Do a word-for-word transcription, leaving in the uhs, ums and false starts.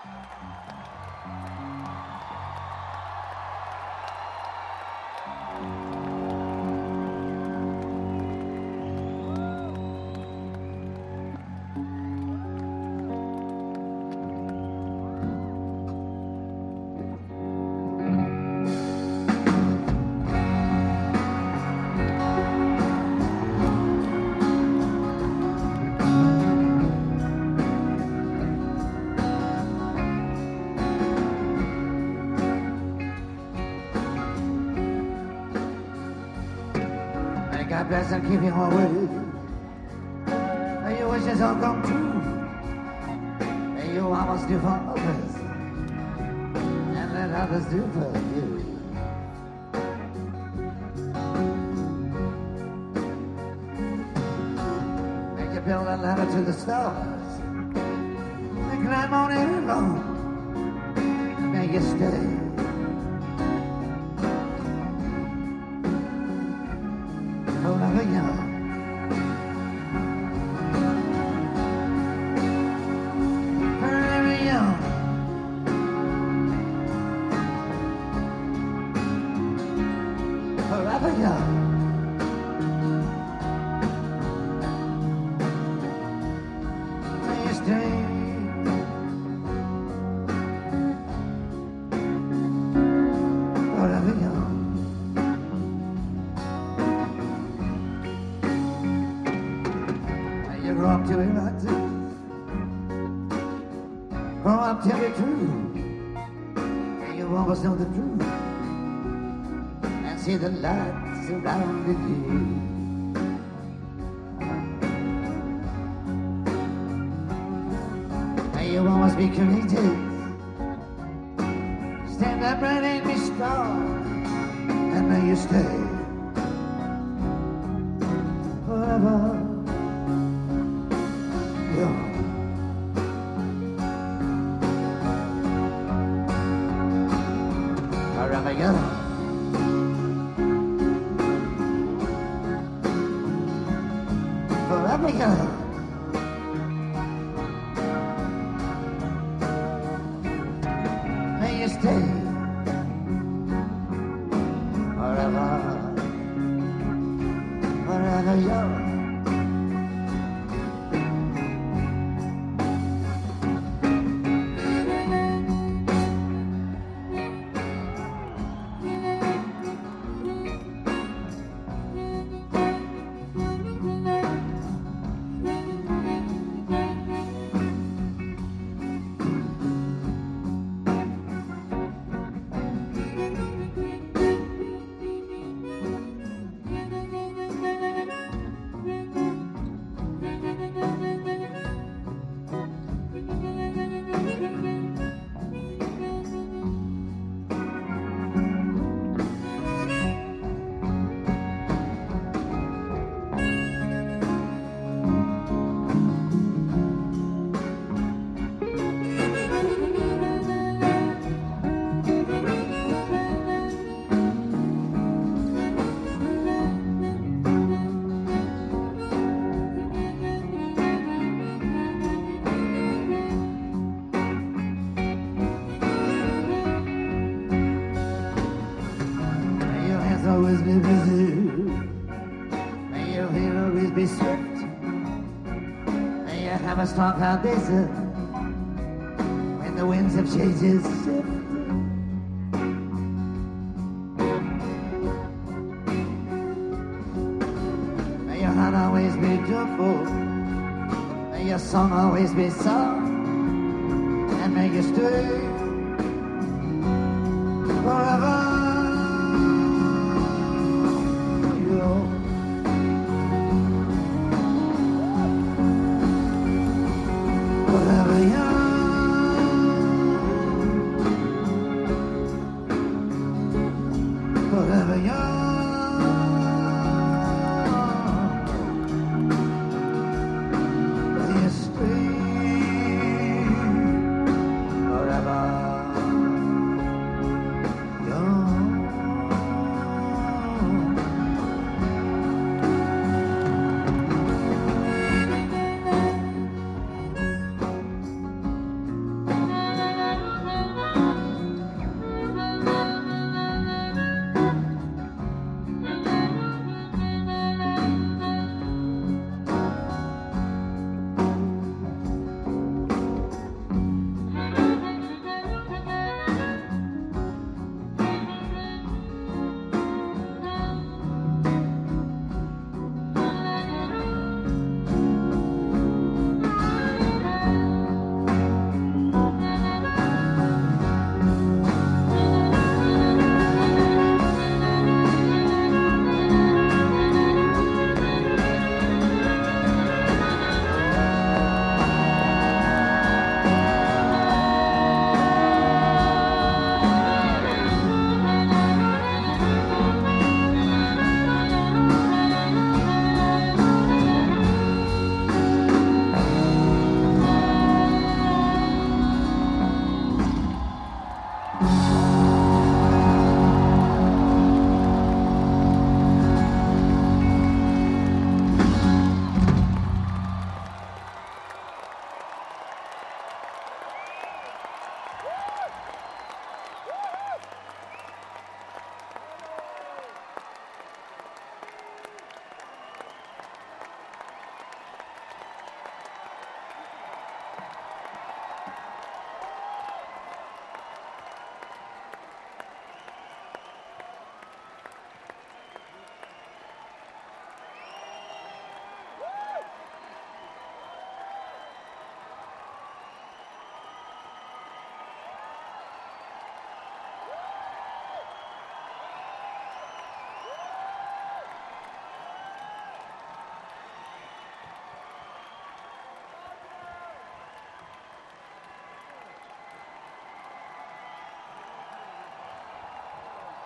God bless and keep you always. May your wishes all come true. May you always do for others, and let others do for you. Make you build a ladder to the stars, and climb on it alone, and may you stay. Forever young. Forever young. Forever young. May you stay. Forever young. Grow up to be right. Grow up to be true. And you always know the truth. And see the light surrounding you. And you always be courageous. Stand upright and be strong. And may you stay forever. Forever young. Forever young. May you stay forever, forever young. Always be busy. May your feet always be swift. May you have a strong foundation when the winds of changes shift. May your heart always be joyful. May your song always be sung. And may you stay forever.